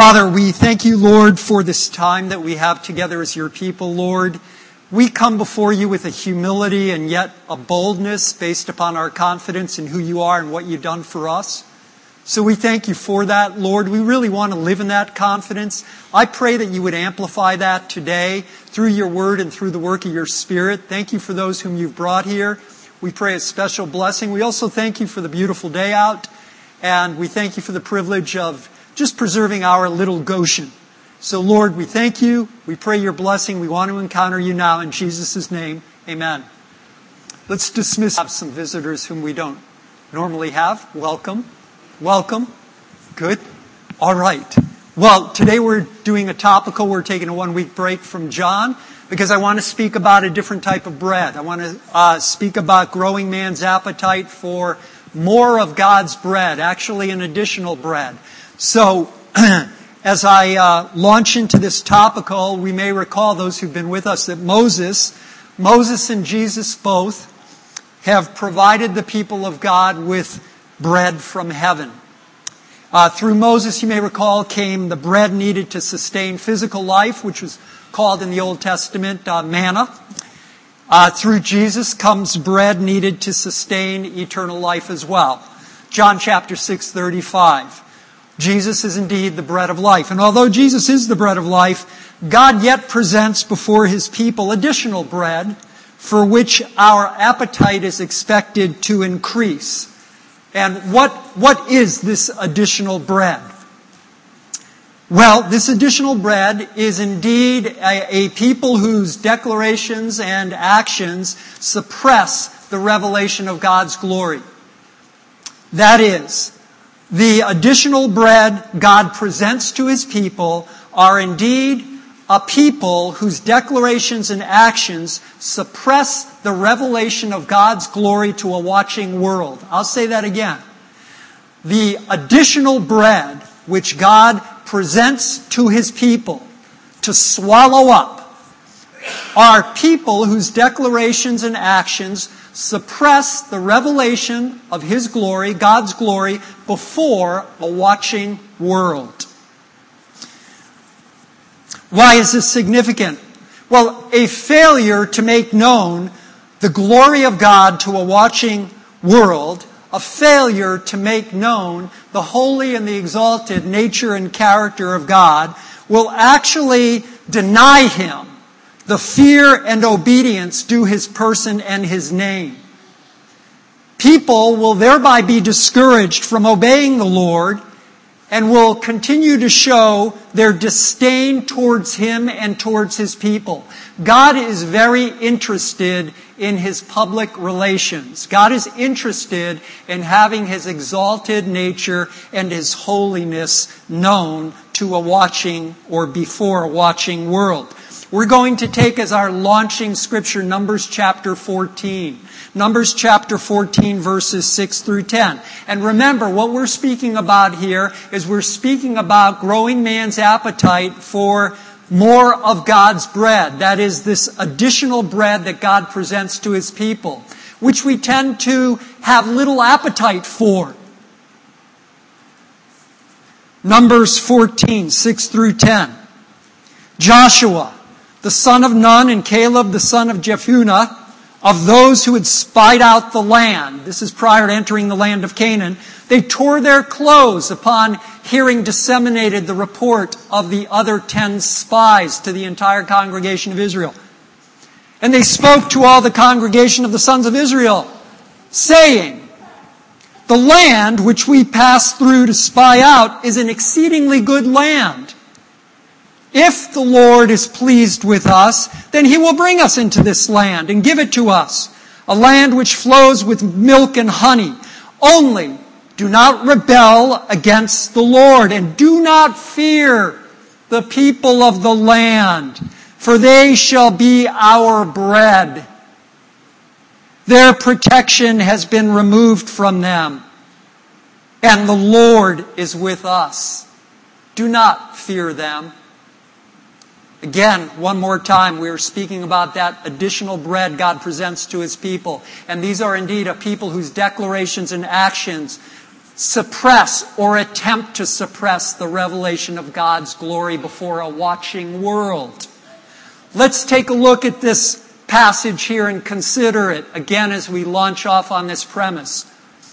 Father, we thank you, Lord, for this time that we have together as your people, Lord. We come before you with a humility and yet a boldness based upon our confidence in who you are and what you've done for us. So we thank you for that, Lord. We really want to live in that confidence. I pray that you would amplify that today through your word and through the work of your Spirit. Thank you for those whom you've brought here. We pray a special blessing. We also thank you for the beautiful day out, and we thank you for the privilege of just preserving our little Goshen. So, Lord, we thank you. We pray your blessing. We want to encounter you now in Jesus' name. Amen. Let's dismiss some visitors whom we don't normally have. Welcome. Welcome. Good. All right. Well, today we're doing a topical. We're taking a 1-week break from John because I want to speak about a different type of bread. I want to speak about growing man's appetite for more of God's bread, actually an additional bread. So, as I launch into this topical, we may recall, those who've been with us, that Moses and Jesus both have provided the people of God with bread from heaven. Through Moses, you may recall, came the bread needed to sustain physical life, which was called in the Old Testament manna. Through Jesus comes bread needed to sustain eternal life as well. John chapter 6:35. Jesus is indeed the bread of life. And although Jesus is the bread of life, God yet presents before his people additional bread for which our appetite is expected to increase. And what is this additional bread? Well, this additional bread is indeed a people whose declarations and actions suppress the revelation of God's glory. That is, the additional bread God presents to his people are indeed a people whose declarations and actions suppress the revelation of God's glory to a watching world. I'll say that again. The additional bread which God presents to his people to swallow up are people whose declarations and actions suppress the revelation of his glory, God's glory, before a watching world. Why is this significant? Well, a failure to make known the glory of God to a watching world, a failure to make known the holy and the exalted nature and character of God, will actually deny him the fear and obedience due his person and his name. People will thereby be discouraged from obeying the Lord and will continue to show their disdain towards him and towards his people. God is very interested in his public relations. God is interested in having his exalted nature and his holiness known to a watching or before a watching world. We're going to take as our launching scripture Numbers chapter 14. Numbers chapter 14 verses 6 through 10. And remember, what we're speaking about here is we're speaking about growing man's appetite for more of God's bread. That is, this additional bread that God presents to his people, which we tend to have little appetite for. Numbers 14, 6 through 10. Joshua, the son of Nun, and Caleb, the son of Jephunneh, of those who had spied out the land. This is prior to entering the land of Canaan. They tore their clothes upon hearing disseminated the report of the other 10 spies to the entire congregation of Israel. And they spoke to all the congregation of the sons of Israel, saying, "The land which we passed through to spy out is an exceedingly good land. If the Lord is pleased with us, then he will bring us into this land and give it to us, a land which flows with milk and honey. Only do not rebel against the Lord, and do not fear the people of the land, for they shall be our bread. Their protection has been removed from them, and the Lord is with us. Do not fear them." Again, one more time, we are speaking about that additional bread God presents to his people. And these are indeed a people whose declarations and actions suppress or attempt to suppress the revelation of God's glory before a watching world. Let's take a look at this passage here and consider it again as we launch off on this premise.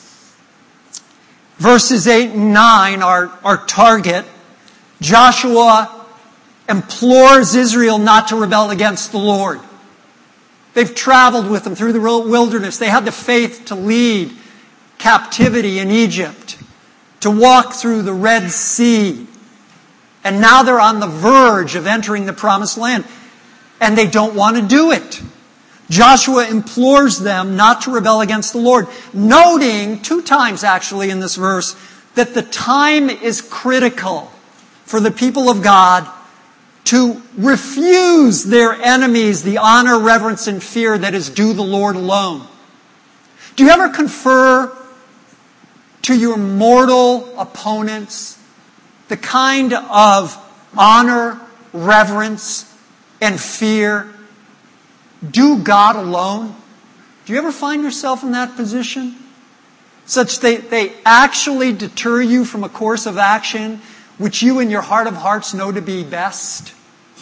Verses 8 and 9 are our target. Joshua implores Israel not to rebel against the Lord. They've traveled with him through the wilderness. They had the faith to lead captivity in Egypt, to walk through the Red Sea. And now they're on the verge of entering the Promised Land. And they don't want to do it. Joshua implores them not to rebel against the Lord, noting 2 times actually in this verse that the time is critical for the people of God to refuse their enemies the honor, reverence, and fear that is due the Lord alone. Do you ever confer to your mortal opponents the kind of honor, reverence, and fear due God alone? Do you ever find yourself in that position? Such they actually deter you from a course of action which you in your heart of hearts know to be best?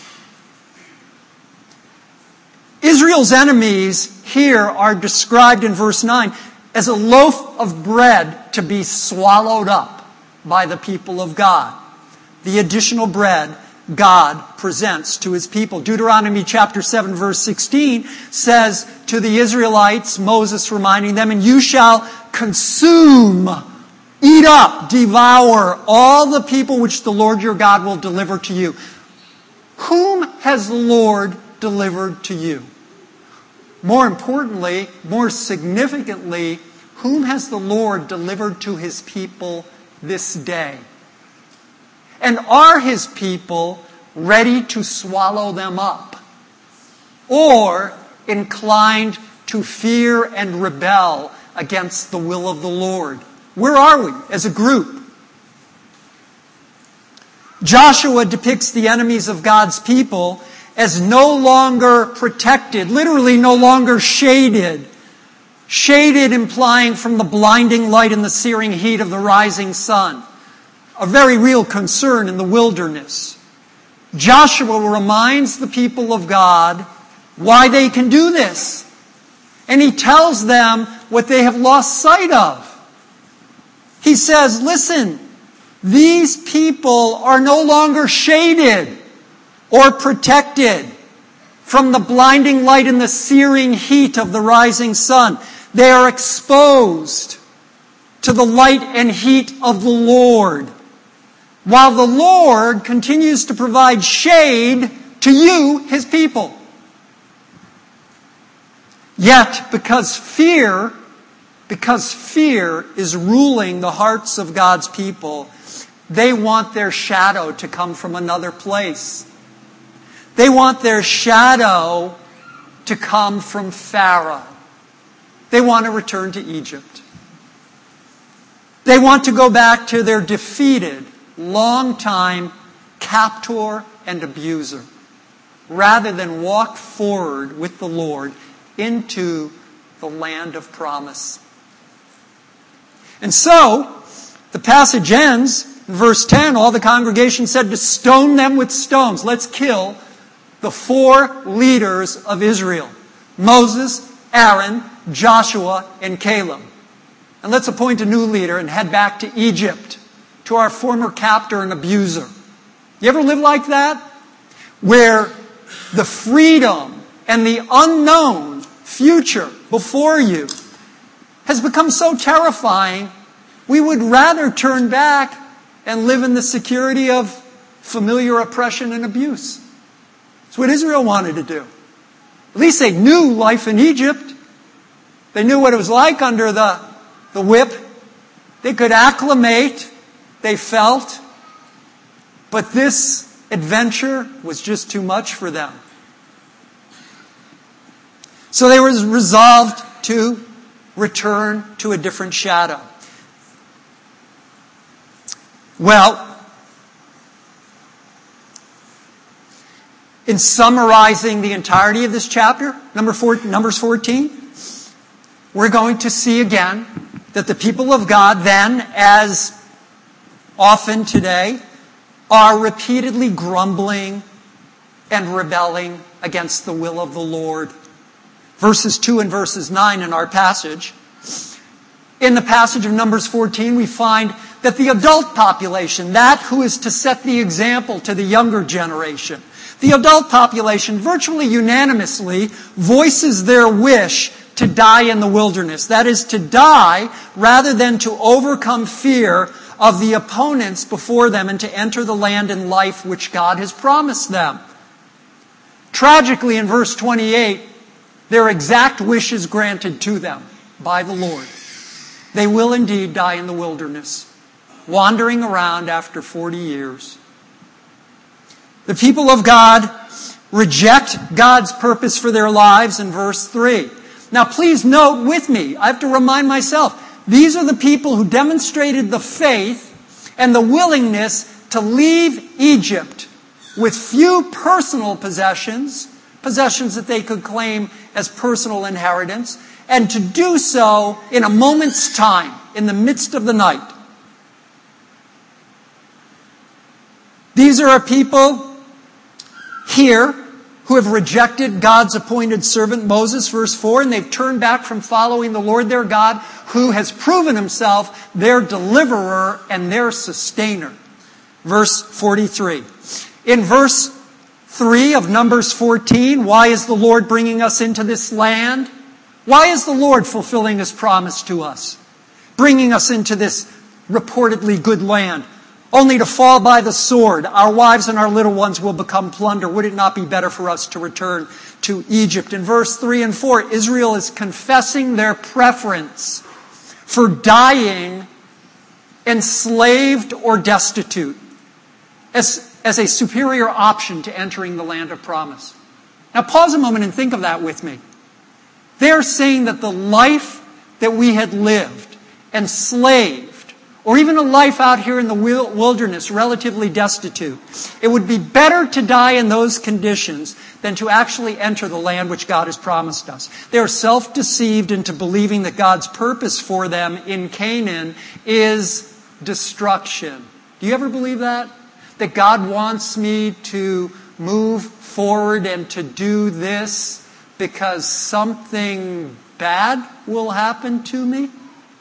Israel's enemies here are described in verse 9 as a loaf of bread to be swallowed up by the people of God. The additional bread God presents to His people. Deuteronomy chapter 7 verse 16 says to the Israelites, Moses reminding them, "And you shall consume, eat up, devour all the people which the Lord your God will deliver to you." Whom has the Lord delivered to you? More importantly, more significantly, whom has the Lord delivered to His people this day? And are His people ready to swallow them up? Or inclined to fear and rebel against the will of the Lord? Where are we as a group? Joshua depicts the enemies of God's people as no longer protected, literally no longer shaded. Shaded implying from the blinding light and the searing heat of the rising sun. A very real concern in the wilderness. Joshua reminds the people of God why they can do this. And he tells them what they have lost sight of. He says, listen, these people are no longer shaded or protected from the blinding light and the searing heat of the rising sun. They are exposed to the light and heat of the Lord, while the Lord continues to provide shade to you, His people. Yet, because fear is ruling the hearts of God's people, they want their shadow to come from another place. They want their shadow to come from Pharaoh. They want to return to Egypt. They want to go back to their defeated, long-time captor and abuser, rather than walk forward with the Lord into the land of promise. And so, the passage ends, in verse 10, all the congregation said to stone them with stones. Let's kill the 4 leaders of Israel: Moses, Aaron, Joshua, and Caleb. And let's appoint a new leader and head back to Egypt, to our former captor and abuser. You ever live like that? Where the freedom and the unknown future before you has become so terrifying, we would rather turn back and live in the security of familiar oppression and abuse. That's what Israel wanted to do. At least they knew life in Egypt. They knew what it was like under the whip. They could acclimate, they felt. But this adventure was just too much for them. So they were resolved to return to a different shadow. Well, in summarizing the entirety of this chapter, Numbers 14, we're going to see again that the people of God then, as often today, are repeatedly grumbling and rebelling against the will of the Lord. Verses 2 and verses 9 in our passage. In the passage of Numbers 14, we find that the adult population, that who is to set the example to the younger generation, the adult population virtually unanimously voices their wish to die in the wilderness. That is, to die rather than to overcome fear of the opponents before them and to enter the land and life which God has promised them. Tragically, in verse 28, their exact wish is granted to them by the Lord. They will indeed die in the wilderness, wandering around after 40 years. The people of God reject God's purpose for their lives in verse 3. Now please note with me, I have to remind myself, these are the people who demonstrated the faith and the willingness to leave Egypt with few personal possessions that they could claim as personal inheritance, and to do so in a moment's time, in the midst of the night. These are a people here who have rejected God's appointed servant Moses, verse 4, and they've turned back from following the Lord their God, who has proven himself their deliverer and their sustainer. Verse 43. In verse 3 of Numbers 14, why is the Lord bringing us into this land? Why is the Lord fulfilling his promise to us, bringing us into this reportedly good land, only to fall by the sword? Our wives and our little ones will become plunder. Would it not be better for us to return to Egypt? In verse 3 and 4, Israel is confessing their preference for dying enslaved or destitute as a superior option to entering the land of promise. Now pause a moment and think of that with me. They're saying that the life that we had lived, enslaved, or even a life out here in the wilderness, relatively destitute, it would be better to die in those conditions than to actually enter the land which God has promised us. They're self-deceived into believing that God's purpose for them in Canaan is destruction. Do you ever believe that? That God wants me to move forward and to do this because something bad will happen to me?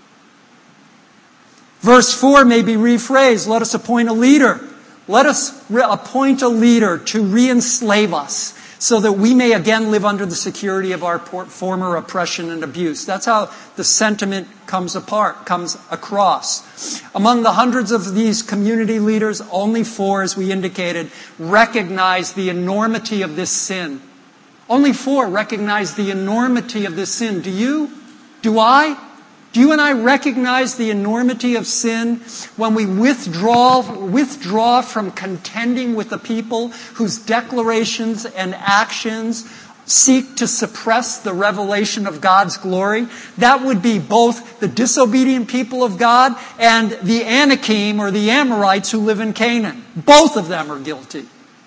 Verse 4 may be rephrased. Let us appoint a leader. Let us appoint a leader to re-enslave us so that we may again live under the security of our former oppression and abuse. That's how the sentiment comes across. Among the hundreds of these community leaders, only 4, as we indicated, recognize the enormity of this sin. Only 4 recognize the enormity of this sin. Do you? Do I? Do you and I recognize the enormity of sin when we withdraw from contending with the people whose declarations and actions seek to suppress the revelation of God's glory? That would be both the disobedient people of God and the Anakim or the Amorites who live in Canaan. Both of them are guilty.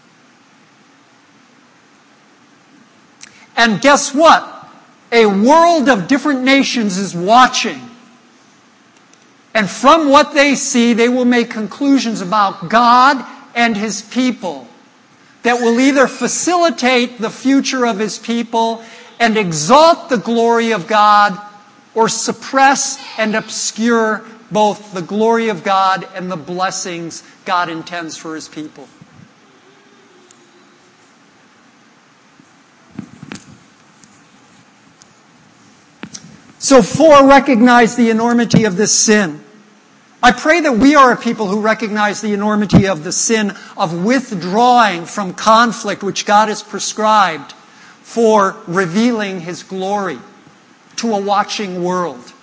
And guess what? A world of different nations is watching. And from what they see, they will make conclusions about God and his people that will either facilitate the future of his people and exalt the glory of God, or suppress and obscure both the glory of God and the blessings God intends for his people. So 4 recognize the enormity of this sin. I pray that we are a people who recognize the enormity of the sin of withdrawing from conflict which God has prescribed for revealing his glory to a watching world.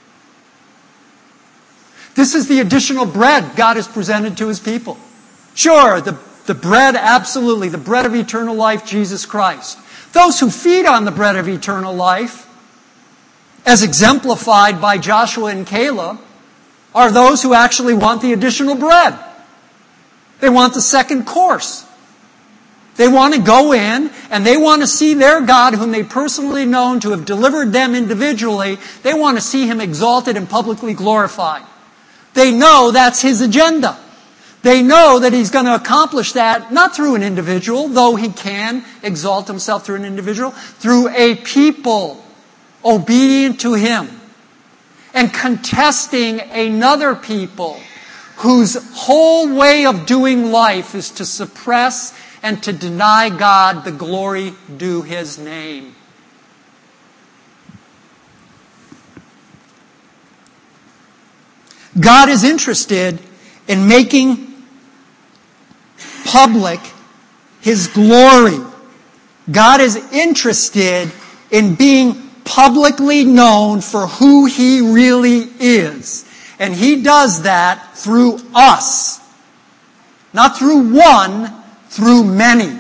This is the additional bread God has presented to his people. Sure, the bread, absolutely, the bread of eternal life, Jesus Christ. Those who feed on the bread of eternal life, as exemplified by Joshua and Caleb, are those who actually want the additional bread. They want the second course. They want to go in and they want to see their God, whom they personally known to have delivered them individually. They want to see Him exalted and publicly glorified. They know that's His agenda. They know that He's going to accomplish that not through an individual, though He can exalt Himself through an individual, through a people obedient to Him and contesting another people whose whole way of doing life is to suppress and to deny God the glory due His name. God is interested in making public His glory. God is interested in being publicly known for who He really is. And He does that through us. Not through one, through many.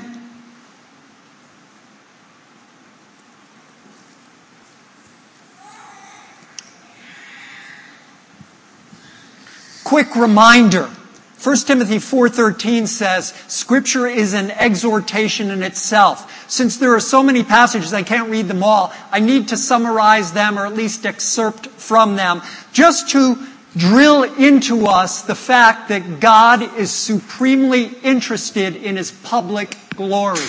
Quick reminder. 1 Timothy 4:13 says, Scripture is an exhortation in itself. Since there are so many passages, I can't read them all. I need to summarize them or at least excerpt from them just to drill into us the fact that God is supremely interested in His public glory.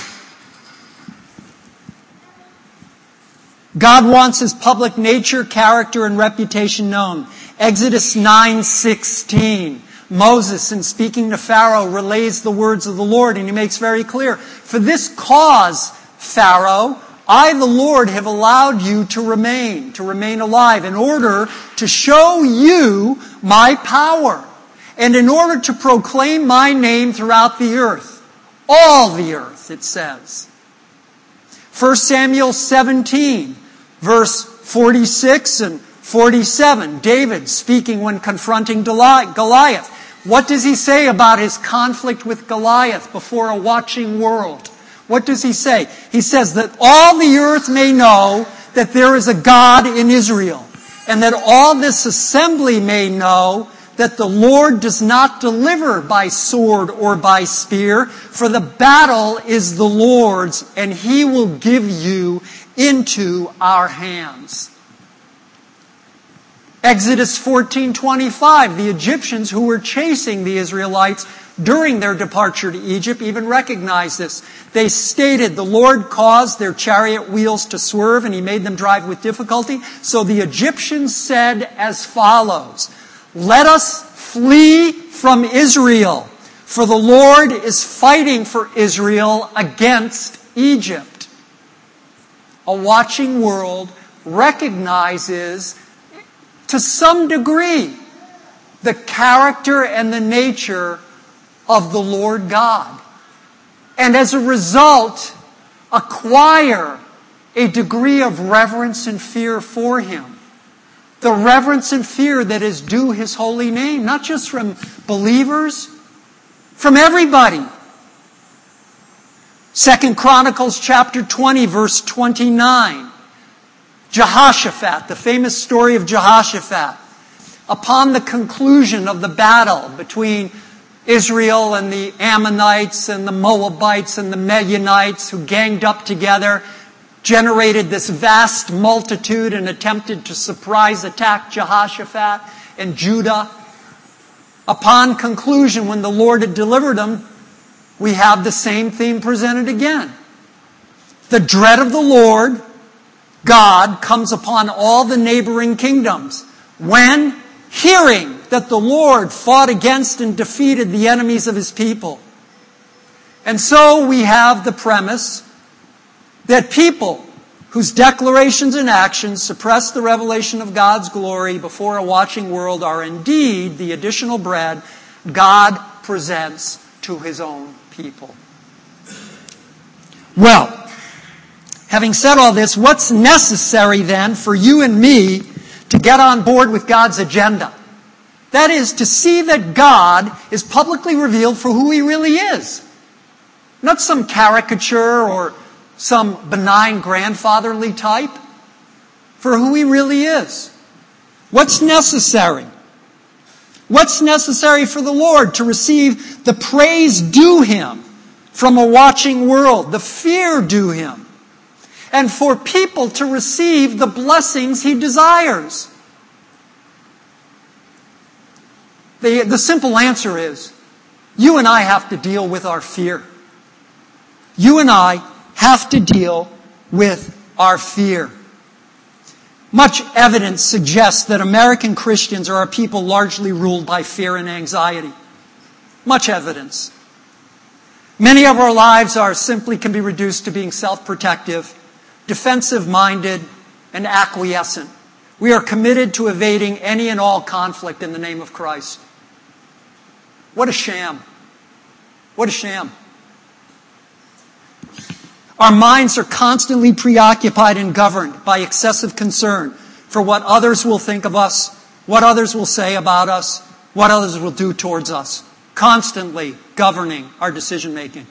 God wants His public nature, character, and reputation known. Exodus 9:16. Moses, in speaking to Pharaoh, relays the words of the Lord, and he makes very clear, for this cause, Pharaoh, I, the Lord, have allowed you to remain alive, in order to show you my power, and in order to proclaim my name throughout the earth. All the earth, it says. 1 Samuel 17, verse 46 and 47. David speaking when confronting Goliath. What does he say about his conflict with Goliath before a watching world? What does he say? He says that all the earth may know that there is a God in Israel, and that all this assembly may know that the Lord does not deliver by sword or by spear, for the battle is the Lord's, and He will give you into our hands. Exodus 14:25, the Egyptians who were chasing the Israelites during their departure to Egypt even recognized this. They stated, the Lord caused their chariot wheels to swerve and He made them drive with difficulty. So the Egyptians said as follows, let us flee from Israel, for the Lord is fighting for Israel against Egypt. A watching world recognizes to some degree the character and the nature of the Lord God. And as a result, acquire a degree of reverence and fear for Him. The reverence and fear that is due His holy name, not just from believers, from everybody. 2 Chronicles chapter 20, verse 29. Jehoshaphat, the famous story of Jehoshaphat. Upon the conclusion of the battle between Israel and the Ammonites and the Moabites and the Midianites, who ganged up together, generated this vast multitude and attempted to surprise attack Jehoshaphat and Judah. Upon conclusion, when the Lord had delivered them, we have the same theme presented again. The dread of the Lord, God, comes upon all the neighboring kingdoms when, hearing that the Lord fought against and defeated the enemies of His people. And so we have the premise that people whose declarations and actions suppress the revelation of God's glory before a watching world are indeed the additional bread God presents to His own people. Well, having said all this, what's necessary then for you and me to get on board with God's agenda? That is, to see that God is publicly revealed for who He really is. Not some caricature or some benign grandfatherly type. For who He really is. What's necessary? What's necessary for the Lord to receive the praise due Him from a watching world, the fear due him, and for people to receive the blessings he desires? The simple answer is, you and I have to deal with our fear. You and I have to deal with our fear. Much evidence suggests that American Christians are a people largely ruled by fear and anxiety. Much evidence. Many of our lives can be reduced to being self-protective, defensive-minded, and acquiescent. We are committed to evading any and all conflict in the name of Christ. What a sham. What a sham. Our minds are constantly preoccupied and governed by excessive concern for what others will think of us, what others will say about us, what others will do towards us. Constantly governing our decision making.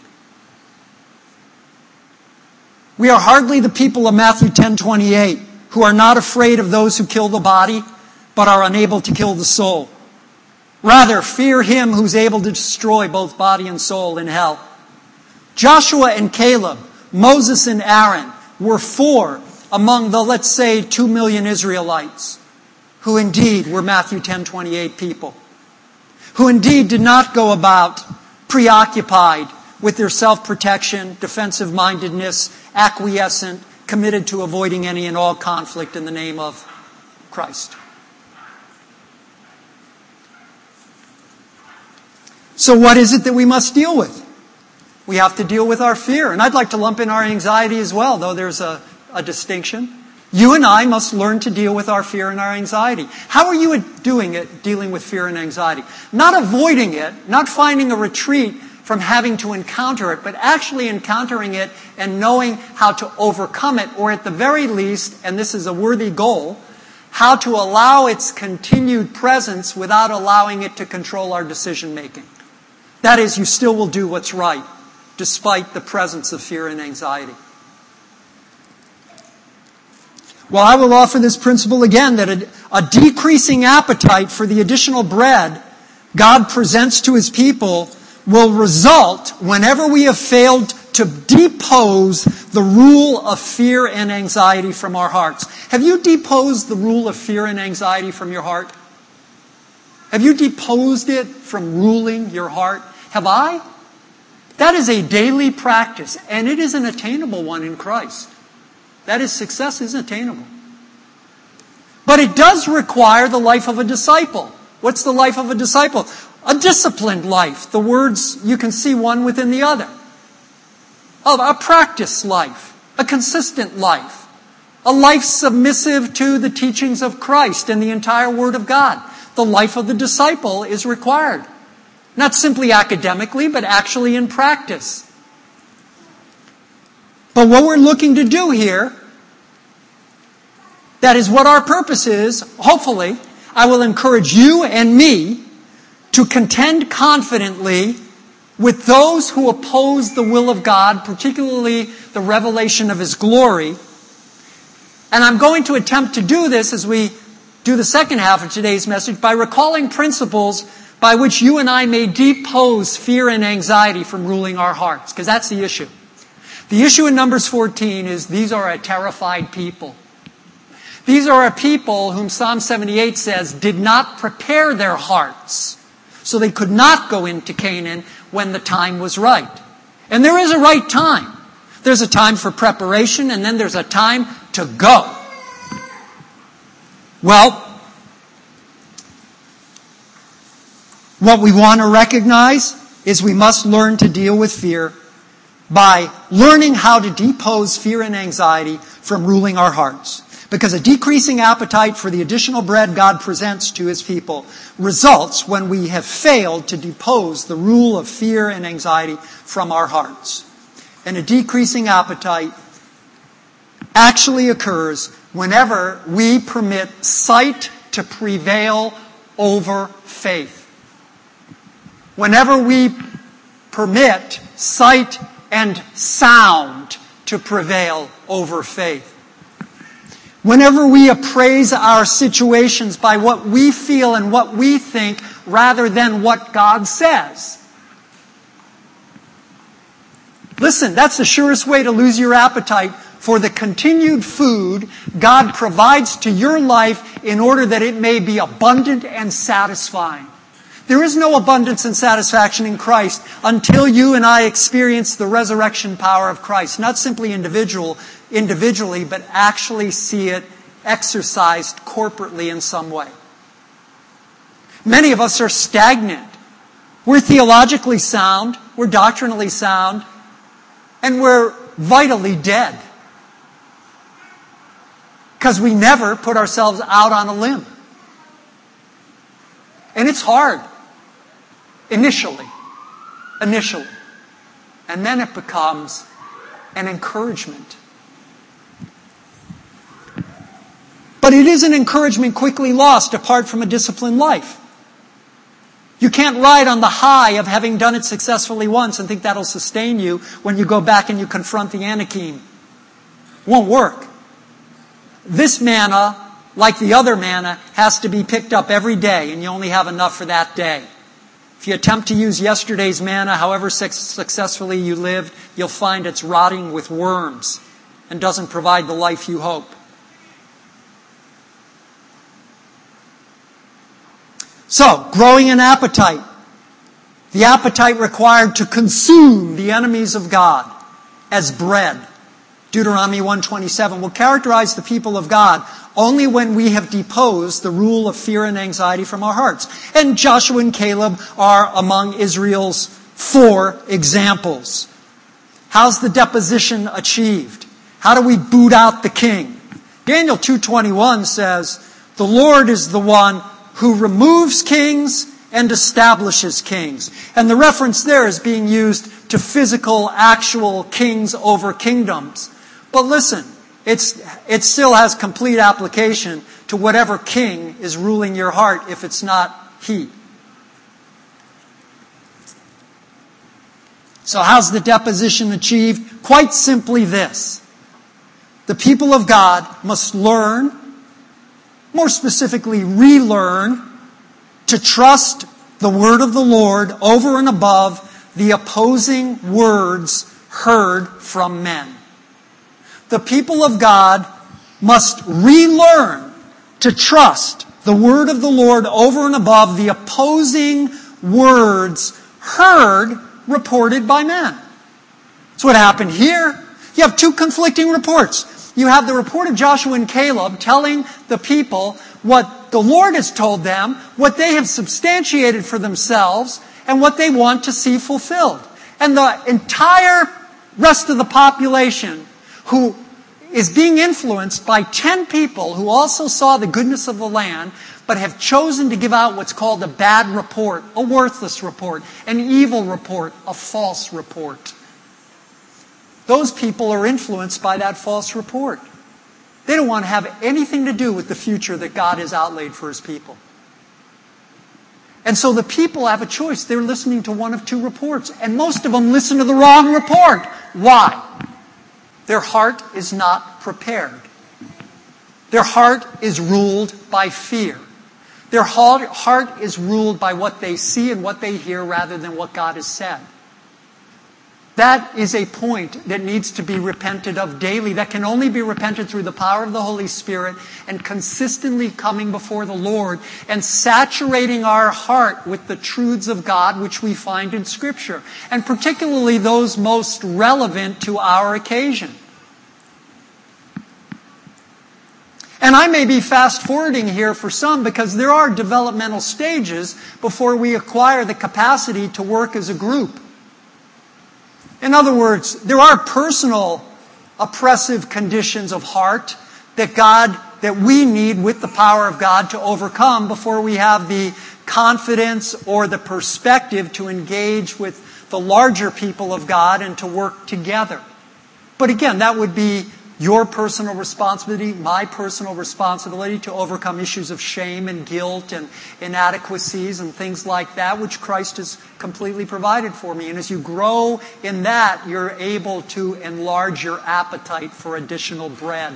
We are hardly the people of Matthew 10:28 who are not afraid of those who kill the body, but are unable to kill the soul. Rather, fear him who's able to destroy both body and soul in hell. Joshua and Caleb, Moses and Aaron were 4 among the, let's say, 2 million Israelites who indeed were Matthew 10:28 people, who indeed did not go about preoccupied with their self-protection, defensive-mindedness, acquiescent, committed to avoiding any and all conflict in the name of Christ. So what is it that we must deal with? We have to deal with our fear. And I'd like to lump in our anxiety as well, though there's a distinction. You and I must learn to deal with our fear and our anxiety. How are you dealing with fear and anxiety? Not avoiding it, not finding a retreat from having to encounter it, but actually encountering it and knowing how to overcome it, or at the very least, and this is a worthy goal, how to allow its continued presence without allowing it to control our decision making. That is, you still will do what's right, despite the presence of fear and anxiety. Well, I will offer this principle again, that a decreasing appetite for the additional bread God presents to His people will result whenever we have failed to depose the rule of fear and anxiety from our hearts. Have you deposed the rule of fear and anxiety from your heart? Have you deposed it from ruling your heart? Have I? That is a daily practice, and it is an attainable one in Christ. That is, success is attainable. But it does require the life of a disciple. What's the life of a disciple? A disciplined life. The words, you can see one within the other. A practiced life. A consistent life. A life submissive to the teachings of Christ and the entire Word of God. The life of the disciple is required. Not simply academically, but actually in practice. But what we're looking to do here, that is what our purpose is, hopefully, I will encourage you and me to contend confidently with those who oppose the will of God, particularly the revelation of His glory. And I'm going to attempt to do this as we do the second half of today's message by recalling principles by which you and I may depose fear and anxiety from ruling our hearts, because that's the issue. The issue in Numbers 14 is these are a terrified people. These are a people whom Psalm 78 says did not prepare their hearts, so they could not go into Canaan when the time was right. And there is a right time. There's a time for preparation, and then there's a time to go. Well, what we want to recognize is we must learn to deal with fear by learning how to depose fear and anxiety from ruling our hearts. Because a decreasing appetite for the additional bread God presents to His people results when we have failed to depose the rule of fear and anxiety from our hearts. And a decreasing appetite actually occurs whenever we permit sight to prevail over faith. Whenever we permit sight and sound to prevail over faith. Whenever we appraise our situations by what we feel and what we think rather than what God says. Listen, that's the surest way to lose your appetite for the continued food God provides to your life in order that it may be abundant and satisfying. There is no abundance and satisfaction in Christ until you and I experience the resurrection power of Christ. Not simply individually, but actually see it exercised corporately in some way. Many of us are stagnant. We're theologically sound, we're doctrinally sound, and we're vitally dead. Because we never put ourselves out on a limb. And it's hard. Initially. And then it becomes an encouragement. But it is an encouragement quickly lost apart from a disciplined life. You can't ride on the high of having done it successfully once and think that'll sustain you when you go back and you confront the Anakim. Won't work. This manna, like the other manna, has to be picked up every day, and you only have enough for that day. If you attempt to use yesterday's manna, however successfully you lived, you'll find it's rotting with worms and doesn't provide the life you hope. So, growing an appetite. The appetite required to consume the enemies of God as bread. Deuteronomy 1:27 will characterize the people of God only when we have deposed the rule of fear and anxiety from our hearts. And Joshua and Caleb are among Israel's 4 examples. How's the deposition achieved? How do we boot out the king? Daniel 2:21 says, "The Lord is the one who removes kings and establishes kings." And the reference there is being used to physical, actual kings over kingdoms. But listen, it still has complete application to whatever king is ruling your heart if it's not he. So how's the deposition achieved? Quite simply this. The people of God must learn, more specifically relearn, to trust the word of the Lord over and above the opposing words heard from men. The people of God must relearn to trust the word of the Lord over and above the opposing words heard reported by men. That's what happened here. You have 2 conflicting reports. You have the report of Joshua and Caleb telling the people what the Lord has told them, what they have substantiated for themselves, and what they want to see fulfilled. And the entire rest of the population who is being influenced by 10 people who also saw the goodness of the land, but have chosen to give out what's called a bad report, a worthless report, an evil report, a false report. Those people are influenced by that false report. They don't want to have anything to do with the future that God has outlaid for His people. And so the people have a choice. They're listening to one of 2 reports. And most of them listen to the wrong report. Why? Their heart is not prepared. Their heart is ruled by fear. Their heart is ruled by what they see and what they hear rather than what God has said. That is a point that needs to be repented of daily. That can only be repented through the power of the Holy Spirit and consistently coming before the Lord and saturating our heart with the truths of God which we find in Scripture, and particularly those most relevant to our occasion. And I may be fast-forwarding here for some because there are developmental stages before we acquire the capacity to work as a group. In other words, there are personal oppressive conditions of heart that we need with the power of God to overcome before we have the confidence or the perspective to engage with the larger people of God and to work together. But again, that would be your personal responsibility, my personal responsibility to overcome issues of shame and guilt and inadequacies and things like that, which Christ has completely provided for me. And as you grow in that, you're able to enlarge your appetite for additional bread.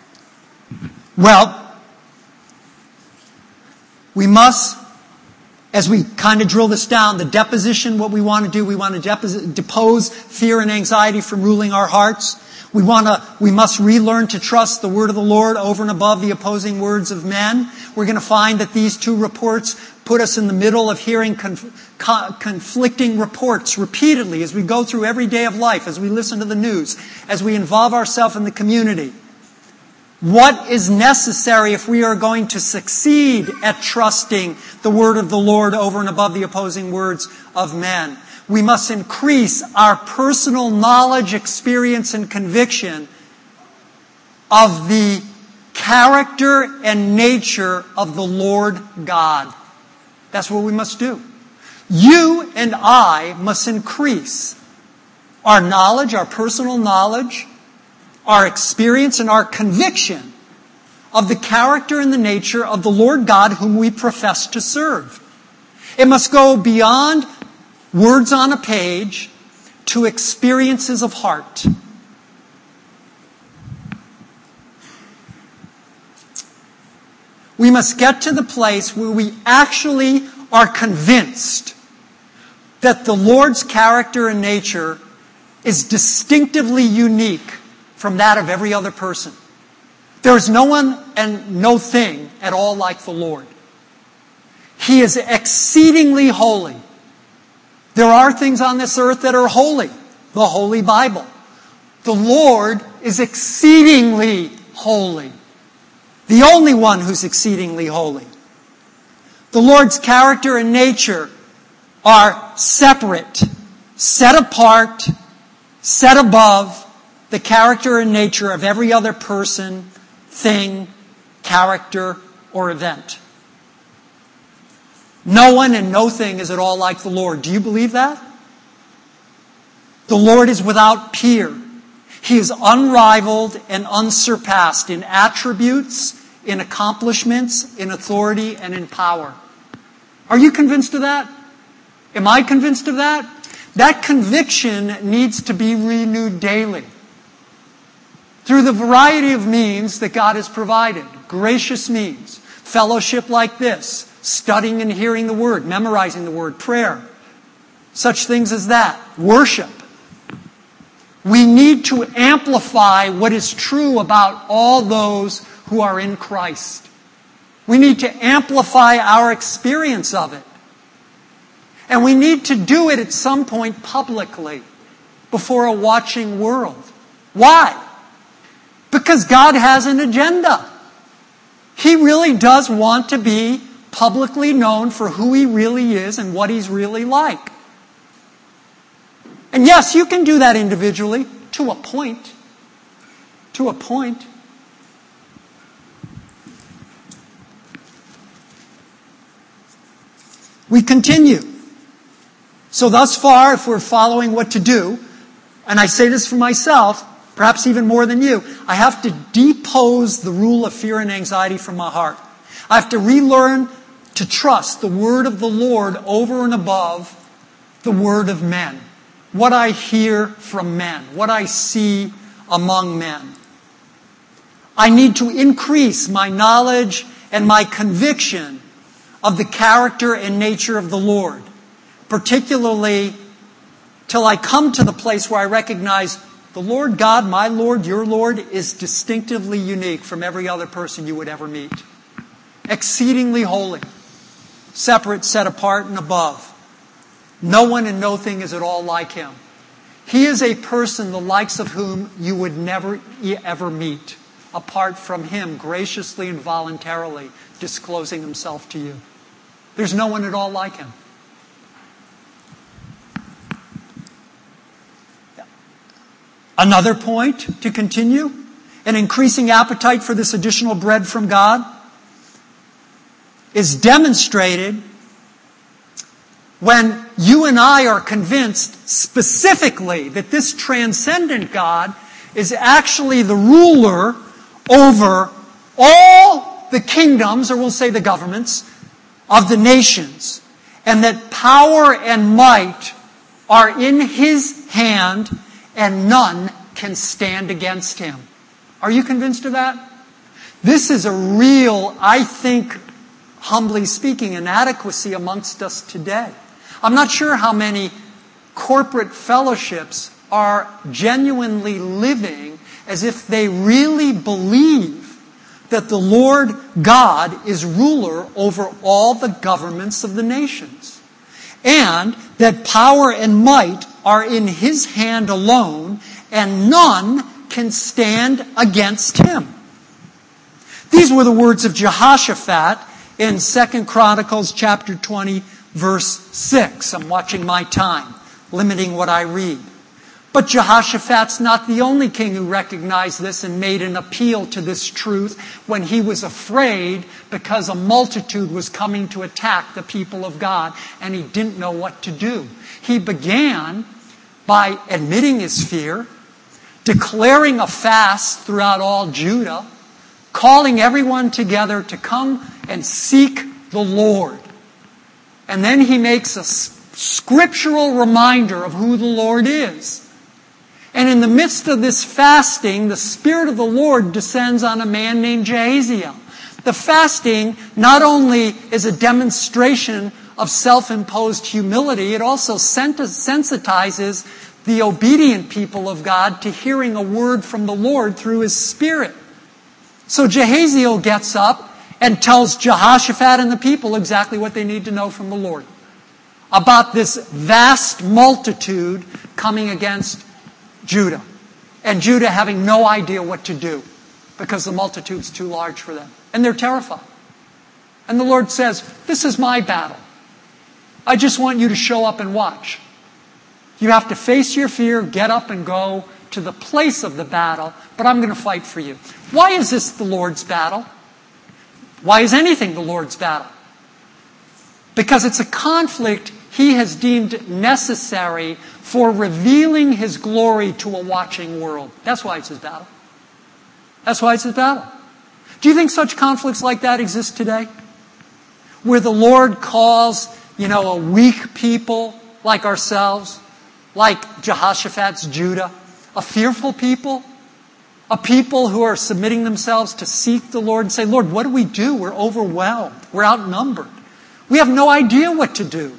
Well, we must as we kind of drill this down, the deposition, what we want to do, we want to depose fear and anxiety from ruling our hearts. We must relearn to trust the word of the Lord over and above the opposing words of men. We're going to find that these two reports put us in the middle of hearing conflicting reports repeatedly as we go through every day of life, as we listen to the news, as we involve ourselves in the community. What is necessary if we are going to succeed at trusting the word of the Lord over and above the opposing words of men? We must increase our personal knowledge, experience, and conviction of the character and nature of the Lord God. That's what we must do. You and I must increase our knowledge, our personal knowledge, our experience, and our conviction of the character and the nature of the Lord God whom we profess to serve. It must go beyond words on a page to experiences of heart. We must get to the place where we actually are convinced that the Lord's character and nature is distinctively unique from that of every other person. There is no one and no thing at all like the Lord. He is exceedingly holy. There are things on this earth that are holy. The Holy Bible. The Lord is exceedingly holy. The only one who's exceedingly holy. The Lord's character and nature are separate, set apart, set above the character and nature of every other person, thing, character, or event. No one and no thing is at all like the Lord. Do you believe that? The Lord is without peer. He is unrivaled and unsurpassed in attributes, in accomplishments, in authority, and in power. Are you convinced of that? Am I convinced of that? That conviction needs to be renewed daily through the variety of means that God has provided. Gracious means. Fellowship like this. Studying and hearing the Word. Memorizing the Word. Prayer. Such things as that. Worship. We need to amplify what is true about all those who are in Christ. We need to amplify our experience of it. And we need to do it at some point publicly before a watching world. Why? Because God has an agenda. He really does want to be publicly known for who He really is and what He's really like. And yes, you can do that individually, to a point. To a point. We continue. So thus far, if we're following what to do, and I say this for myself, perhaps even more than you, I have to depose the rule of fear and anxiety from my heart. I have to relearn to trust the word of the Lord over and above the word of men. What I hear from men, what I see among men. I need to increase my knowledge and my conviction of the character and nature of the Lord, particularly till I come to the place where I recognize the Lord God, my Lord, your Lord, is distinctively unique from every other person you would ever meet. Exceedingly holy, separate, set apart, and above. No one and no thing is at all like Him. He is a person the likes of whom you would never ever meet, apart from Him graciously and voluntarily disclosing Himself to you. There's no one at all like Him. Another point to continue, an increasing appetite for this additional bread from God is demonstrated when you and I are convinced specifically that this transcendent God is actually the ruler over all the kingdoms, or we'll say the governments, of the nations, and that power and might are in His hand and none can stand against Him. Are you convinced of that? This is a real, I think, humbly speaking, inadequacy amongst us today. I'm not sure how many corporate fellowships are genuinely living as if they really believe that the Lord God is ruler over all the governments of the nations, and that power and might are in His hand alone, and none can stand against Him. These were the words of Jehoshaphat in 2 Chronicles chapter 20, verse 6. I'm watching my time, limiting what I read. But Jehoshaphat's not the only king who recognized this and made an appeal to this truth when he was afraid because a multitude was coming to attack the people of God and he didn't know what to do. He began by admitting his fear, declaring a fast throughout all Judah, calling everyone together to come and seek the Lord. And then he makes a scriptural reminder of who the Lord is. And in the midst of this fasting, the Spirit of the Lord descends on a man named Jahaziel. The fasting not only is a demonstration of self-imposed humility, it also sensitizes the obedient people of God to hearing a word from the Lord through His Spirit. So Jahaziel gets up and tells Jehoshaphat and the people exactly what they need to know from the Lord about this vast multitude coming against Judah, and Judah having no idea what to do because the multitude's too large for them. And they're terrified. And the Lord says, this is my battle. I just want you to show up and watch. You have to face your fear, get up and go to the place of the battle, but I'm going to fight for you. Why is this the Lord's battle? Why is anything the Lord's battle? Because it's a conflict He has deemed necessary for revealing His glory to a watching world. That's why it's His battle. That's why it's His battle. Do you think such conflicts like that exist today? Where the Lord calls, a weak people like ourselves, like Jehoshaphat's Judah, a fearful people, a people who are submitting themselves to seek the Lord and say, Lord, what do? We're overwhelmed. We're outnumbered. We have no idea what to do.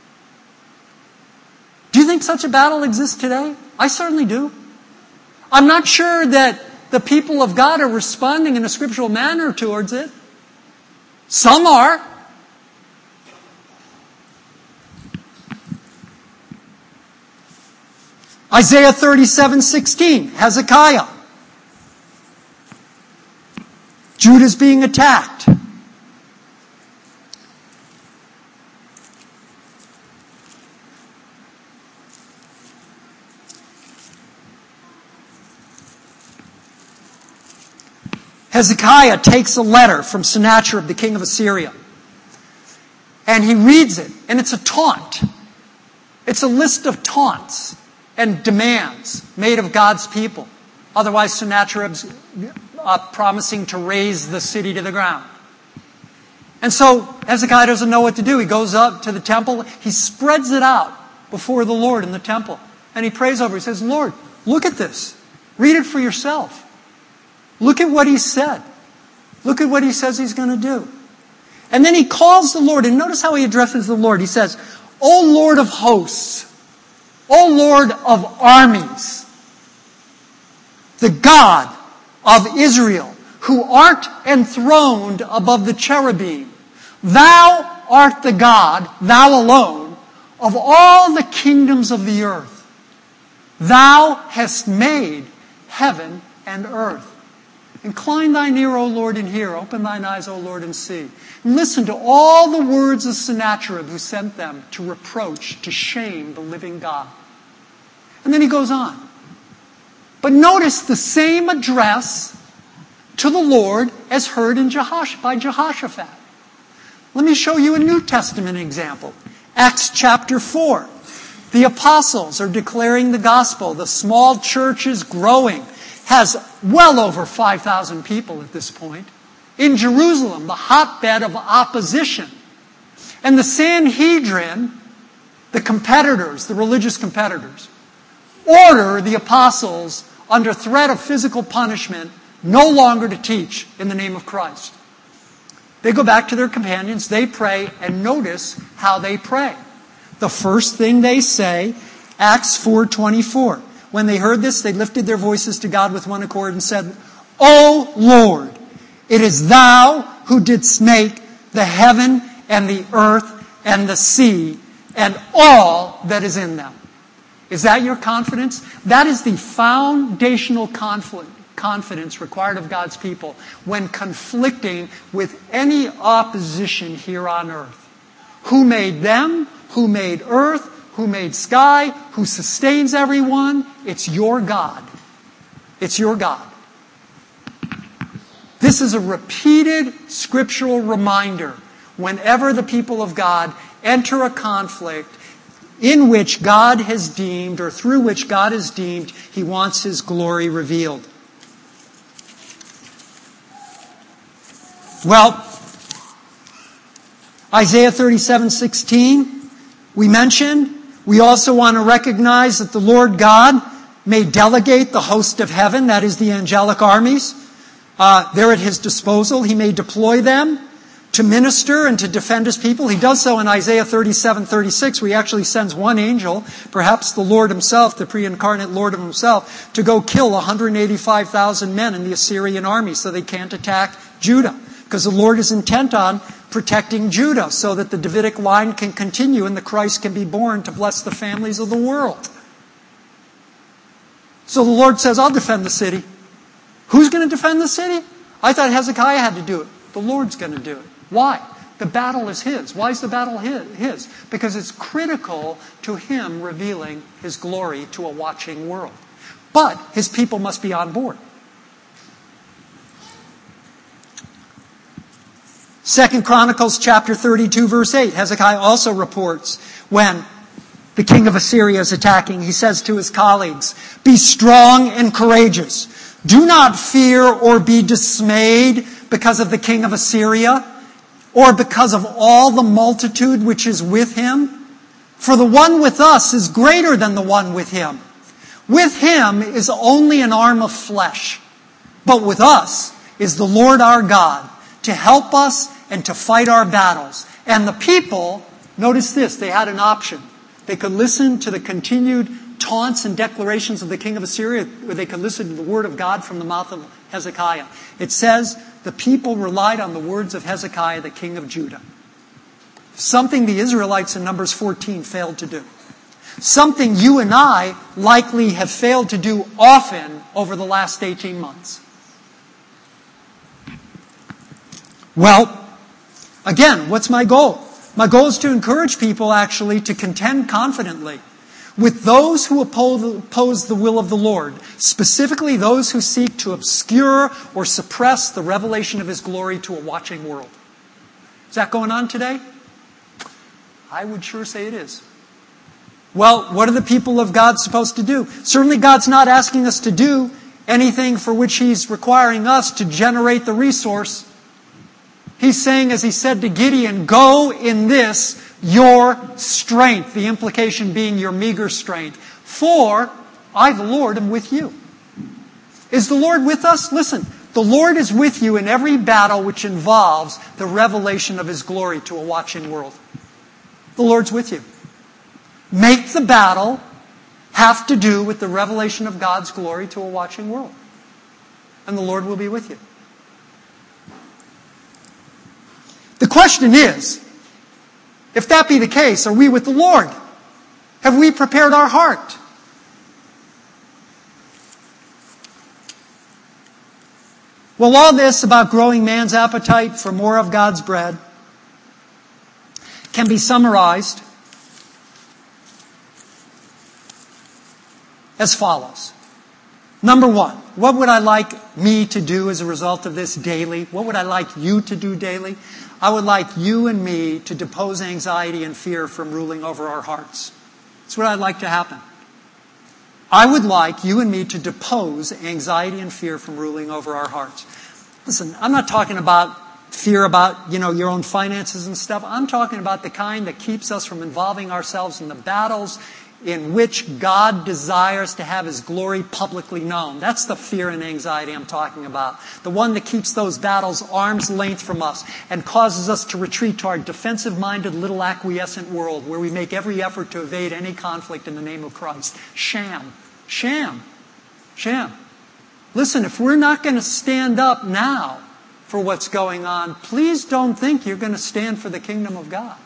Do you think such a battle exists today? I certainly do. I'm not sure that the people of God are responding in a scriptural manner towards it. Some are. Isaiah 37:16, Hezekiah. Judah's being attacked. Hezekiah takes a letter from Sennacherib, the king of Assyria, and he reads it, and it's a taunt. It's a list of taunts and demands made of God's people. Otherwise, Sennacherib's promising to raze the city to the ground. And so Hezekiah doesn't know what to do. He goes up to the temple. He spreads it out before the Lord in the temple. And he prays over it. He says, Lord, look at this. Read it for yourself. Look at what He said. Look at what He says He's going to do. And then he calls the Lord. And notice how he addresses the Lord. He says, O Lord of hosts, O Lord of armies, the God of Israel, who art enthroned above the cherubim. Thou art the God, thou alone, of all the kingdoms of the earth. Thou hast made heaven and earth. Incline thine ear, O Lord, and hear. Open thine eyes, O Lord, and see. And listen to all the words of Sennacherib, who sent them to reproach, to shame the living God. And then he goes on. But notice the same address to the Lord as heard by Jehoshaphat. Let me show you a New Testament example. Acts chapter 4. The apostles are declaring the gospel. The small church is growing. Has well over 5,000 people at this point. In Jerusalem, the hotbed of opposition. And the Sanhedrin, the competitors, the religious competitors, order the apostles under threat of physical punishment no longer to teach in the name of Christ. They go back to their companions, they pray, and notice how they pray. The first thing they say, Acts 4:24. When they heard this, they lifted their voices to God with one accord and said, O Lord, it is Thou who didst make the heaven and the earth and the sea and all that is in them. Is that your confidence? That is the foundational confidence required of God's people when conflicting with any opposition here on earth. Who made them? Who made earth? Who made sky? Who sustains everyone? It's your God. It's your God. This is a repeated scriptural reminder whenever the people of God enter a conflict in which God has deemed, or through which God has deemed, He wants His glory revealed. Well, Isaiah 37:16, we mentioned. We also want to recognize that the Lord God may delegate the host of heaven, that is the angelic armies. They're at His disposal. He may deploy them to minister and to defend His people. He does so in Isaiah 37:36, where He actually sends one angel, perhaps the Lord Himself, the pre-incarnate Lord Himself, to go kill 185,000 men in the Assyrian army so they can't attack Judah. Because the Lord is intent on protecting Judah so that the Davidic line can continue and the Christ can be born to bless the families of the world. So the Lord says, I'll defend the city. Who's going to defend the city? I thought Hezekiah had to do it. The Lord's going to do it. Why? The battle is His. Why is the battle His? Because it's critical to Him revealing His glory to a watching world. But His people must be on board. 2 Chronicles chapter 32 verse 8. Hezekiah also reports when the king of Assyria is attacking. He says to his colleagues, be strong and courageous. Do not fear or be dismayed because of the king of Assyria or because of all the multitude which is with him. For the one with us is greater than the one with him. With him is only an arm of flesh. But with us is the Lord our God to help us and to fight our battles. And the people, notice this, they had an option. They could listen to the continued taunts and declarations of the king of Assyria, or they could listen to the word of God from the mouth of Hezekiah. It says the people relied on the words of Hezekiah, the king of Judah. Something the Israelites in Numbers 14 failed to do. Something you and I likely have failed to do often over the last 18 months. Well, again, what's my goal? My goal is to encourage people actually to contend confidently with those who oppose the will of the Lord, specifically those who seek to obscure or suppress the revelation of His glory to a watching world. Is that going on today? I would sure say it is. Well, what are the people of God supposed to do? Certainly God's not asking us to do anything for which He's requiring us to generate the resource. He's saying, as He said to Gideon, go in this, your strength. The implication being your meager strength. For I, the Lord, am with you. Is the Lord with us? Listen, the Lord is with you in every battle which involves the revelation of His glory to a watching world. The Lord's with you. Make the battle have to do with the revelation of God's glory to a watching world. And the Lord will be with you. The question is, if that be the case, are we with the Lord? Have we prepared our heart? Well, all this about growing man's appetite for more of God's bread can be summarized as follows. Number one, what would I like me to do as a result of this daily? What would I like you to do daily? I would like you and me to depose anxiety and fear from ruling over our hearts. That's what I'd like to happen. I would like you and me to depose anxiety and fear from ruling over our hearts. Listen, I'm not talking about fear about, your own finances and stuff. I'm talking about the kind that keeps us from involving ourselves in the battles in which God desires to have His glory publicly known. That's the fear and anxiety I'm talking about. The one that keeps those battles arm's length from us and causes us to retreat to our defensive-minded little acquiescent world where we make every effort to evade any conflict in the name of Christ. Sham. Sham. Sham. Listen, if we're not going to stand up now for what's going on, please don't think you're going to stand for the kingdom of God.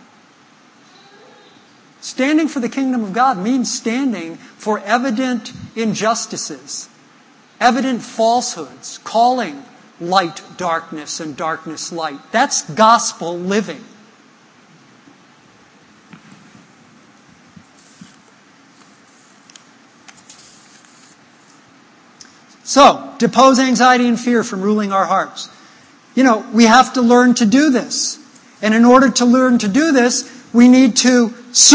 Standing for the kingdom of God means standing for evident injustices, evident falsehoods, calling light darkness and darkness light. That's gospel living. So, depose anxiety and fear from ruling our hearts. We have to learn to do this. And in order to learn to do this, we need to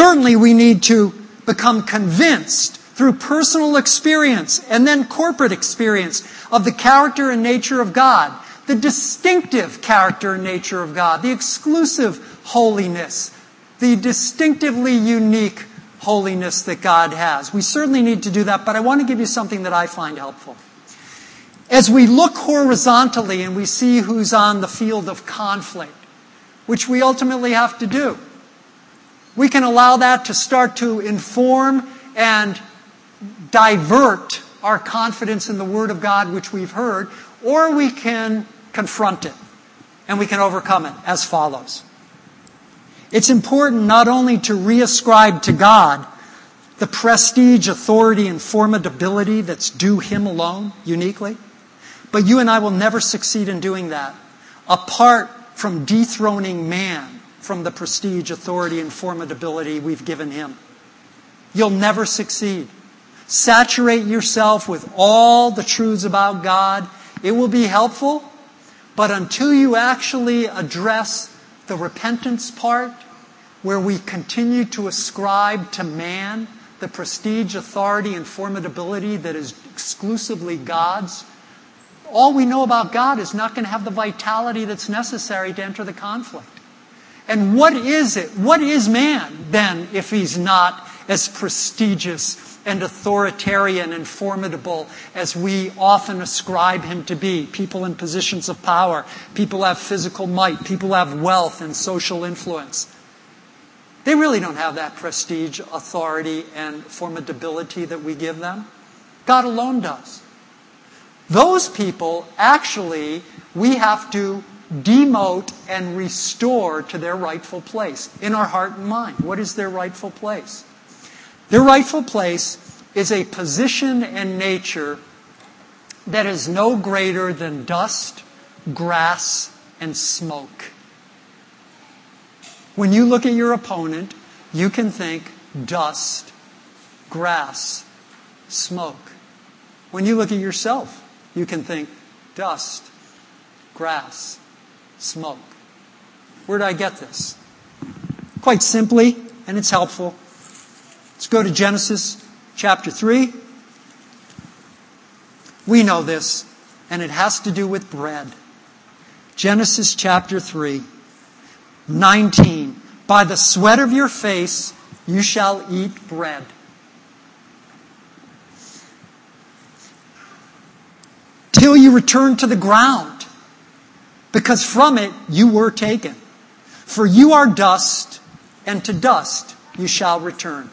become convinced through personal experience and then corporate experience of the character and nature of God, the distinctive character and nature of God, the exclusive holiness, the distinctively unique holiness that God has. We certainly need to do that, but I want to give you something that I find helpful. As we look horizontally and we see who's on the field of conflict, which we ultimately have to do, we can allow that to start to inform and divert our confidence in the Word of God, which we've heard, or we can confront it and we can overcome it as follows. It's important not only to reascribe to God the prestige, authority, and formidability that's due Him alone, uniquely, but you and I will never succeed in doing that apart from dethroning man from the prestige, authority, and formidability we've given Him. You'll never succeed. Saturate yourself with all the truths about God. It will be helpful, but until you actually address the repentance part, where we continue to ascribe to man the prestige, authority, and formidability that is exclusively God's, all we know about God is not going to have the vitality that's necessary to enter the conflict. And what is it? What is man, then, if he's not as prestigious and authoritarian and formidable as we often ascribe him to be? People in positions of power. People have physical might. People have wealth and social influence. They really don't have that prestige, authority, and formidability that we give them. God alone does. Those people, actually, we have to demote and restore to their rightful place in our heart and mind. What is their rightful place? Their rightful place is a position and nature that is no greater than dust, grass, and smoke. When you look at your opponent, you can think dust, grass, smoke. When you look at yourself, you can think dust, grass, smoke. Where did I get this? Quite simply, and it's helpful. Let's go to Genesis chapter 3. We know this, and it has to do with bread. Genesis chapter 3, 19. By the sweat of your face you shall eat bread. Till you return to the ground, because from it you were taken. For you are dust, and to dust you shall return.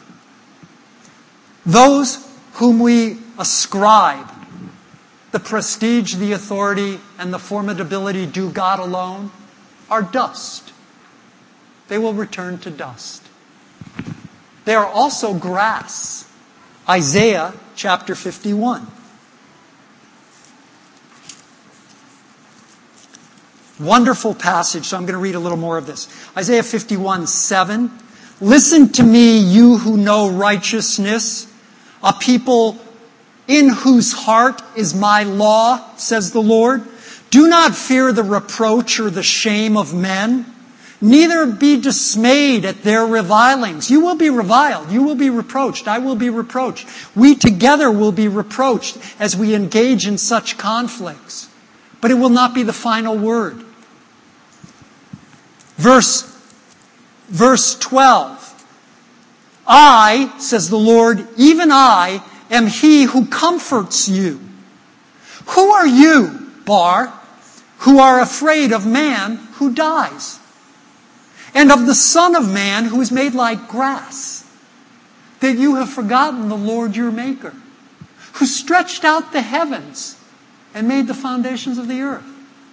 Those whom we ascribe the prestige, the authority, and the formidability due God alone are dust. They will return to dust. They are also grass. Isaiah chapter 51. Wonderful passage, so I'm going to read a little more of this. Isaiah 51:7. Listen to me, you who know righteousness, a people in whose heart is my law, says the Lord. Do not fear the reproach or the shame of men, neither be dismayed at their revilings. You will be reviled. You will be reproached. I will be reproached. We together will be reproached as we engage in such conflicts. But it will not be the final word. Verse 12. I, says the Lord, even I, am he who comforts you. Who are you, Bar, who are afraid of man who dies, and of the Son of Man who is made like grass, that you have forgotten the Lord your Maker, who stretched out the heavens and made the foundations of the earth?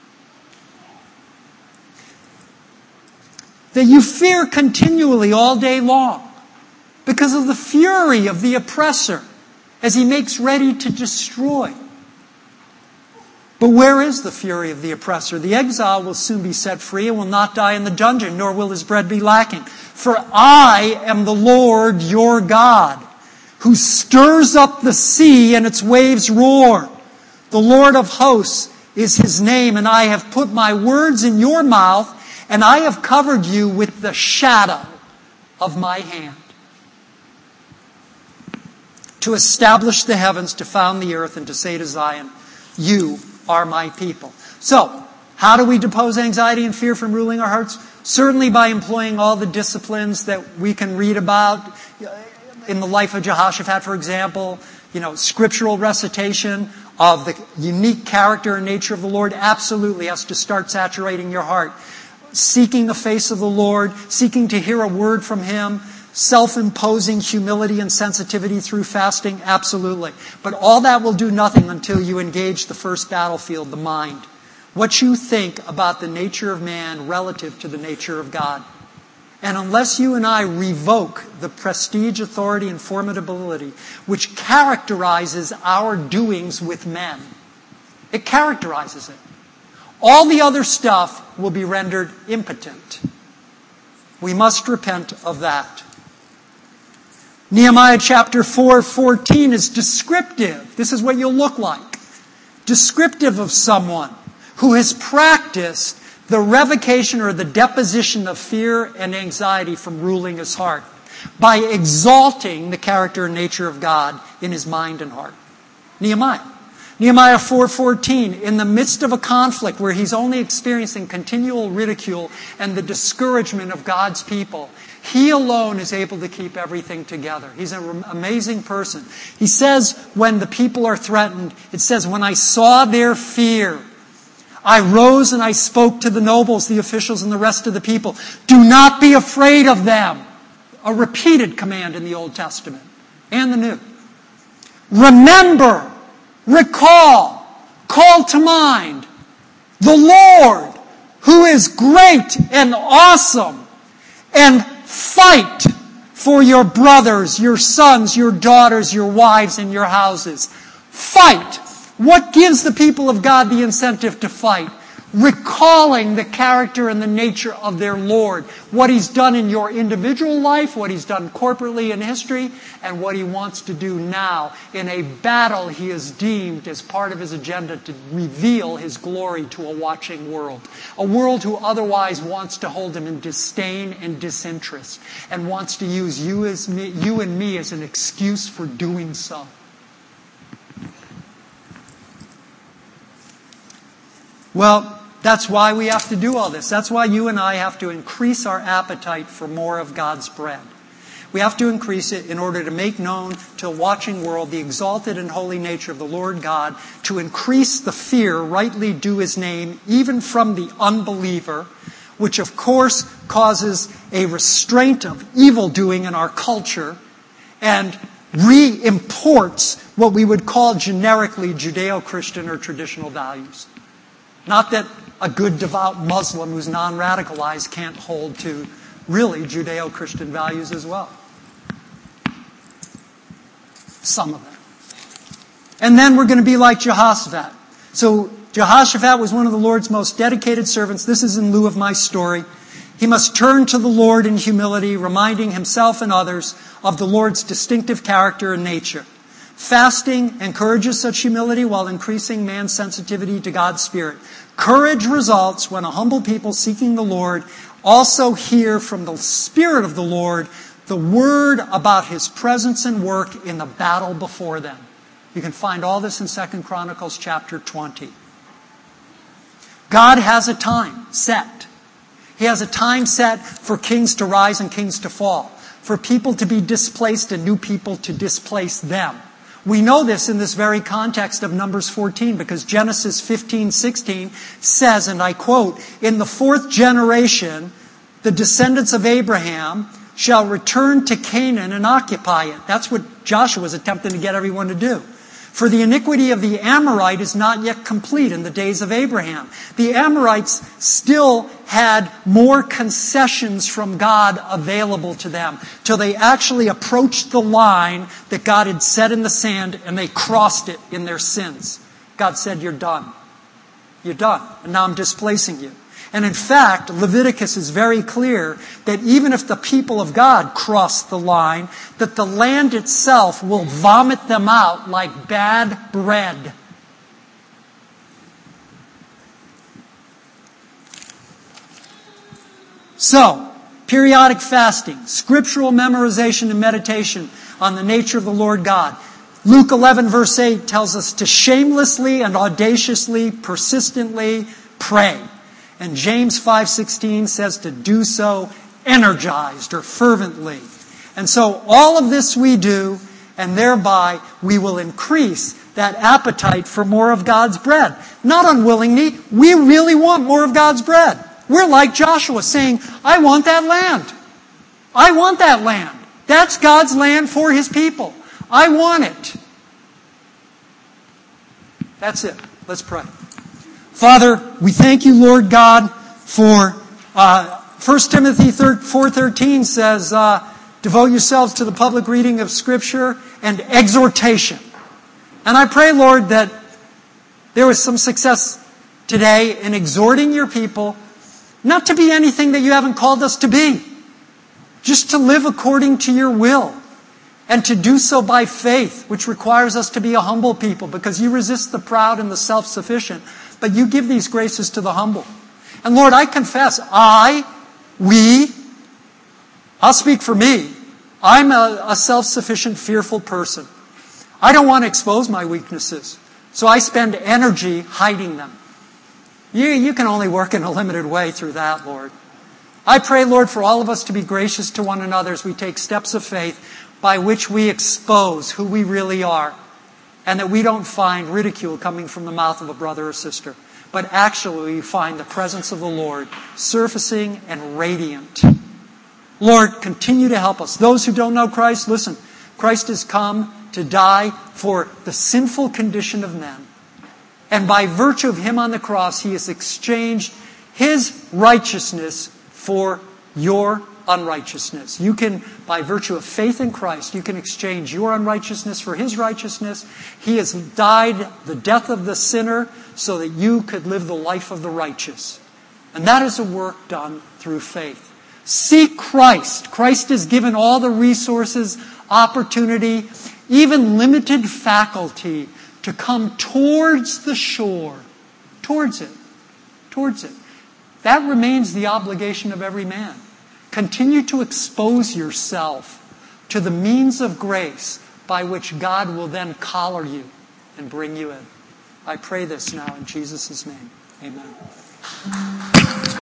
That you fear continually all day long because of the fury of the oppressor as he makes ready to destroy. But where is the fury of the oppressor? The exile will soon be set free and will not die in the dungeon, nor will his bread be lacking. For I am the Lord your God, who stirs up the sea and its waves roar. The Lord of hosts is his name, and I have put my words in your mouth, and I have covered you with the shadow of my hand. To establish the heavens, to found the earth, and to say to Zion, you are my people. So, how do we depose anxiety and fear from ruling our hearts? Certainly by employing all the disciplines that we can read about in the life of Jehoshaphat, for example. Scriptural recitation of the unique character and nature of the Lord absolutely has to start saturating your heart. Seeking the face of the Lord, seeking to hear a word from Him, self-imposing humility and sensitivity through fasting, absolutely. But all that will do nothing until you engage the first battlefield, the mind. What you think about the nature of man relative to the nature of God. And unless you and I revoke the prestige, authority, and formidability which characterizes our doings with men, it characterizes it. All the other stuff will be rendered impotent. We must repent of that. Nehemiah chapter 4:14 is descriptive. This is what you'll look like. Descriptive of someone who has practiced the revocation or the deposition of fear and anxiety from ruling his heart by exalting the character and nature of God in his mind and heart. Nehemiah 4:14, in the midst of a conflict where he's only experiencing continual ridicule and the discouragement of God's people, he alone is able to keep everything together. He's an amazing person. He says when the people are threatened, it says, when I saw their fear, I rose and I spoke to the nobles, the officials, and the rest of the people. Do not be afraid of them. A repeated command in the Old Testament and the New. Remember, recall, call to mind the Lord who is great and awesome, and fight for your brothers, your sons, your daughters, your wives, and your houses. Fight. What gives the people of God the incentive to fight? Recalling the character and the nature of their Lord. What He's done in your individual life, what He's done corporately in history, and what He wants to do now in a battle He has deemed as part of His agenda to reveal His glory to a watching world. A world who otherwise wants to hold Him in disdain and disinterest, and wants to use you and me as an excuse for doing so. Well, that's why we have to do all this. That's why you and I have to increase our appetite for more of God's bread. We have to increase it in order to make known to a watching world the exalted and holy nature of the Lord God, to increase the fear rightly due His name, even from the unbeliever, which of course causes a restraint of evil doing in our culture and re-imports what we would call generically Judeo-Christian or traditional values. Not that a good devout Muslim who's non-radicalized can't hold to really Judeo-Christian values as well. Some of them. And then we're going to be like Jehoshaphat. So Jehoshaphat was one of the Lord's most dedicated servants. This is in lieu of my story. He must turn to the Lord in humility, reminding himself and others of the Lord's distinctive character and nature. Fasting encourages such humility while increasing man's sensitivity to God's Spirit. Courage results when a humble people seeking the Lord also hear from the Spirit of the Lord the word about His presence and work in the battle before them. You can find all this in 2 Chronicles chapter 20. God has a time set. He has a time set for kings to rise and kings to fall, for people to be displaced and new people to displace them. We know this in this very context of Numbers 14, because Genesis 15:16 says, and I quote, "In the fourth generation, the descendants of Abraham shall return to Canaan and occupy it." That's what Joshua was attempting to get everyone to do. "For the iniquity of the Amorite is not yet complete in the days of Abraham." The Amorites still had more concessions from God available to them till they actually approached the line that God had set in the sand, and they crossed it in their sins. God said, "You're done. You're done. And now I'm displacing you." And in fact, Leviticus is very clear that even if the people of God cross the line, that the land itself will vomit them out like bad bread. So, periodic fasting, scriptural memorization and meditation on the nature of the Lord God. Luke 11 verse 8 tells us to shamelessly and audaciously, persistently pray. And James 5:16 says to do so energized or fervently. And so all of this we do, and thereby we will increase that appetite for more of God's bread. Not unwillingly, we really want more of God's bread. We're like Joshua saying, "I want that land. I want that land. That's God's land for His people. I want it." That's it. Let's pray. Father, we thank you, Lord God, for 1 Timothy 4:13 says, devote yourselves to the public reading of Scripture and exhortation. And I pray, Lord, that there was some success today in exhorting your people not to be anything that you haven't called us to be, just to live according to your will, and to do so by faith, which requires us to be a humble people, because you resist the proud and the self-sufficient, but you give these graces to the humble. And Lord, I confess, I'll speak for me. I'm a self-sufficient, fearful person. I don't want to expose my weaknesses, so I spend energy hiding them. You can only work in a limited way through that, Lord. I pray, Lord, for all of us to be gracious to one another as we take steps of faith by which we expose who we really are, and that we don't find ridicule coming from the mouth of a brother or sister, but actually we find the presence of the Lord surfacing and radiant. Lord, continue to help us. Those who don't know Christ, listen, Christ has come to die for the sinful condition of men. And by virtue of Him on the cross, He has exchanged His righteousness for your unrighteousness. You can, by virtue of faith in Christ, you can exchange your unrighteousness for His righteousness. He has died the death of the sinner so that you could live the life of the righteous. And that is a work done through faith. Seek Christ. Christ has given all the resources, opportunity, even limited faculty to come towards the shore. Towards it. Towards it. That remains the obligation of every man. Continue to expose yourself to the means of grace by which God will then collar you and bring you in. I pray this now in Jesus' name. Amen.